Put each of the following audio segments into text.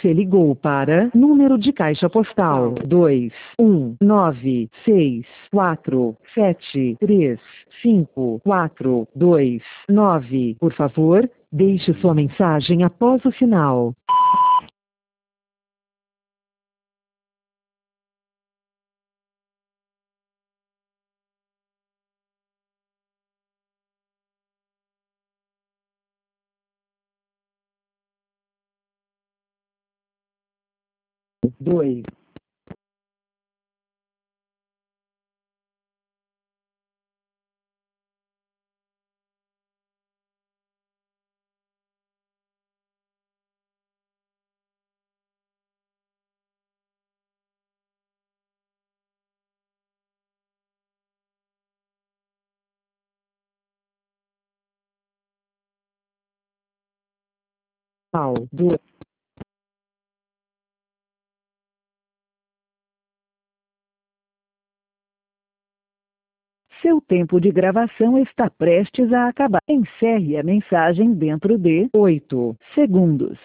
Você ligou para número de caixa postal 21964735429. Por favor, deixe sua mensagem após o sinal. Dois. Dois. Seu tempo de gravação está prestes a acabar. Encerre a mensagem dentro de 8 segundos.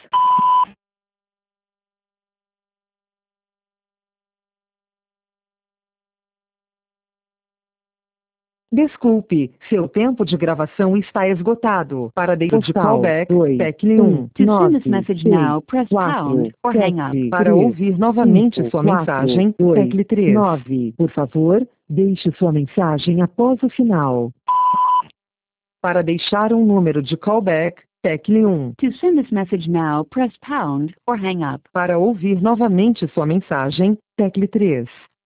Desculpe, seu tempo de gravação está esgotado. Para deixar de callback, tecle 1. To send this message now, press pound or hang up. Para ouvir novamente sua mensagem, tecle 3. 9. Por favor, deixe sua mensagem após o sinal. Para deixar um número de callback, tecle 1. To send this message now, press pound or hang up. Para ouvir novamente sua mensagem, tecle 3.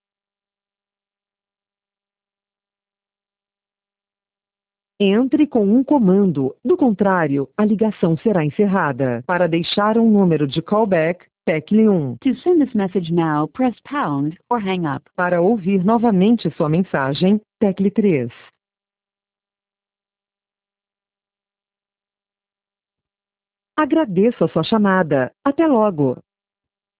Entre com um comando, do contrário, a ligação será encerrada. Para deixar um número de callback, tecle 1. To send this message now, press pound or hang up. Para ouvir novamente sua mensagem, tecle 3. Agradeço a sua chamada. Até logo.